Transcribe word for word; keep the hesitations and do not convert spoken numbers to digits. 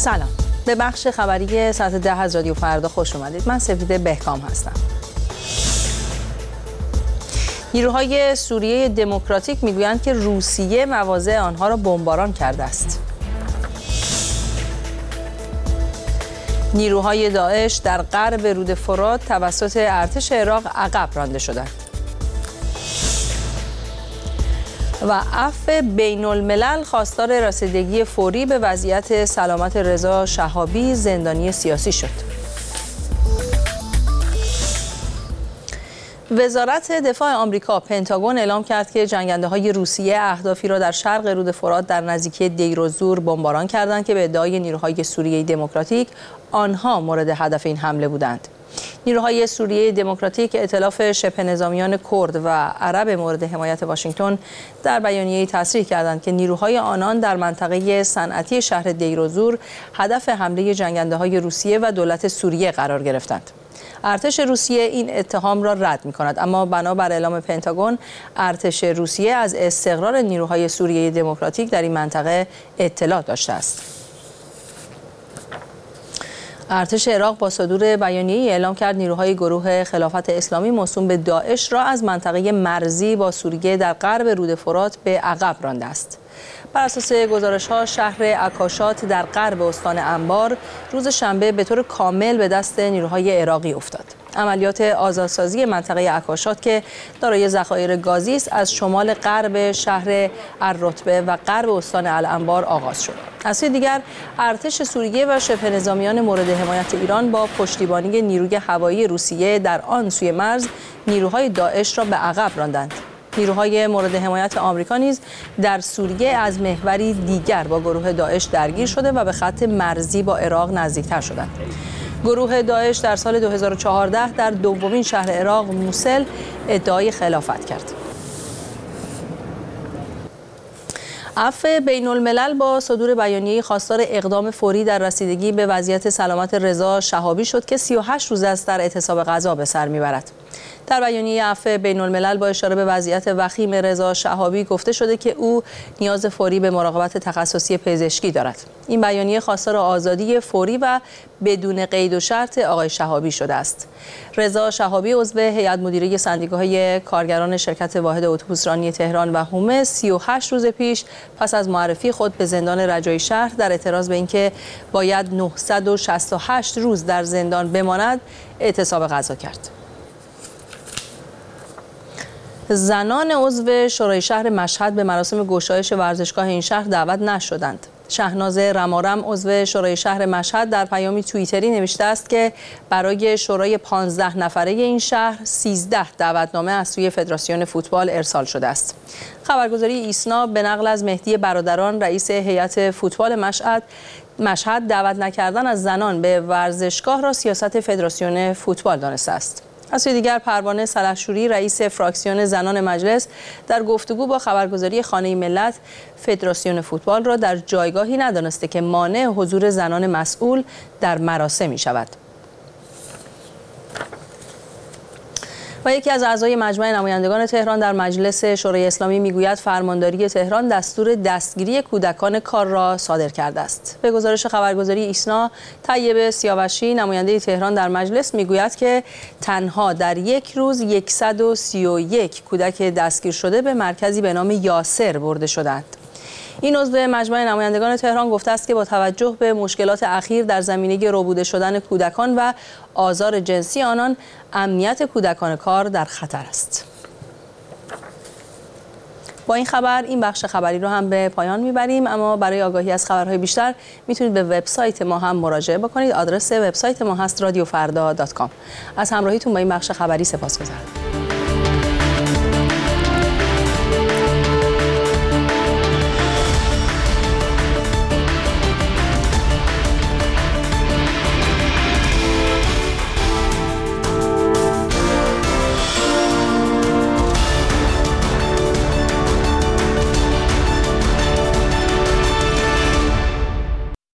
سلام، به بخش خبری ساعت ده از رادیو فردا خوش اومدید. من سپیده بهکام هستم. نیروهای سوریه دموکراتیک میگویند که روسیه مواضع آنها را بمباران کرده است. نیروهای داعش در غرب رود فرات توسط ارتش عراق عقب رانده شدند. و عفو بین الملل خواستار رسیدگی فوری به وضعیت سلامت رضا شهابی زندانی سیاسی شد. وزارت دفاع آمریکا پنتاگون اعلام کرد که جنگنده‌های روسیه اهدافی را در شرق رود فرات در نزدیکی دیر الزور بمباران کردند که به ادعای نیروهای سوریه دموکراتیک آنها مورد هدف این حمله بودند. نیروهای سوریه دموکراتیک ائتلاف شبه نظامیان کرد و عرب مورد حمایت واشنگتن در بیانیه‌ای تصریح کردند که نیروهای آنان در منطقه صنعتی شهر دیر الزور هدف حمله جنگنده‌های روسیه و دولت سوریه قرار گرفتند. ارتش روسیه این اتهام را رد می‌کند، اما بنابر اعلام پنتاگون ارتش روسیه از استقرار نیروهای سوریه دموکراتیک در این منطقه اطلاع داشته است. ارتش عراق با صدور بیانیه‌ای اعلام کرد نیروهای گروه خلافت اسلامی موسوم به داعش را از منطقه مرزی با سوریه در غرب رود فرات به عقب رانده است. بر اساس گزارش‌ها شهر اکاشات در غرب استان انبار روز شنبه به طور کامل به دست نیروهای عراقی افتاد. عملیات آزادسازی منطقه اکاشات که دارای ذخایر گازی است از شمال غرب شهر الرتبه و غرب استان الانبار آغاز شد. از سوی دیگر ارتش سوریه و شبه نظامیان مورد حمایت ایران با پشتیبانی نیروی هوایی روسیه در آن سوی مرز نیروهای داعش را به عقب راندند. نیروهای مورد حمایت آمریکا نیز در سوریه از محوری دیگر با گروه داعش درگیر شده و به خط مرزی با عراق نزدیکتر شدند. گروه داعش در سال دو هزار و چهارده در دومین شهر عراق موصل ادعای خلافت کرد. عفو بین الملل با صدور بیانیه‌ای خواستار اقدام فوری در رسیدگی به وضعیت سلامت رضا شهابی شد که سی و هشت روز است در اعتصاب غذا به سر میبرد. در بیانیه عفو بین الملل با اشاره به وضعیت وخیم رضا شهابی گفته شده که او نیاز فوری به مراقبت تخصصی پزشکی دارد. این بیانیه خواستار آزادی فوری و بدون قید و شرط آقای شهابی شده است. رضا شهابی عضو هیئت مدیره سندیکاهای کارگران شرکت واحد اتوبوسرانی تهران و حومه سی و هشت روز پیش پس از معرفی خود به زندان رجایی شهر در اعتراض به اینکه باید نهصد و شصت و هشت روز در زندان بماند اعتصاب غذا کرد. زنان عضو شورای شهر مشهد به مراسم گشایش ورزشگاه این شهر دعوت نشدند. شهناز رمارم عضو شورای شهر مشهد در پیامی توییتری نوشته است که برای شورای پانزده نفره این شهر سیزده دعوتنامه از سوی فدراسیون فوتبال ارسال شده است. خبرگزاری ایسنا به نقل از مهدی برادران رئیس هیئت فوتبال مشهد مشهد دعوت نکردن از زنان به ورزشگاه را سیاست فدراسیون فوتبال دانسته است. از سوی دیگر پروانه سلحشوری رئیس فراکسیون زنان مجلس در گفتگو با خبرگزاری خانه ملت فدراسیون فوتبال را در جایگاهی ندانسته که مانع حضور زنان مسئول در مراسم می شود. و یکی از اعضای مجمع نمایندگان تهران در مجلس شورای اسلامی میگوید فرمانداری تهران دستور دستگیری کودکان کار را صادر کرده است. به گزارش خبرگزاری ایسنا، طیب سیاوشی نماینده تهران در مجلس میگوید که تنها در یک روز صد و سی و یک کودک دستگیر شده به مرکزی به نام یاسر برده شدند. این عضو مجمع نمایندگان تهران گفته است که با توجه به مشکلات اخیر در زمینه ربوده شدن کودکان و آزار جنسی آنان، امنیت کودکان کار در خطر است. با این خبر این بخش خبری رو هم به پایان میبریم، اما برای آگاهی از خبرهای بیشتر میتونید به وبسایت ما هم مراجعه بکنید. آدرس وبسایت ما هست رادیو فردا دات کام. از همراهیتون با این بخش خبری سپاسگزارم.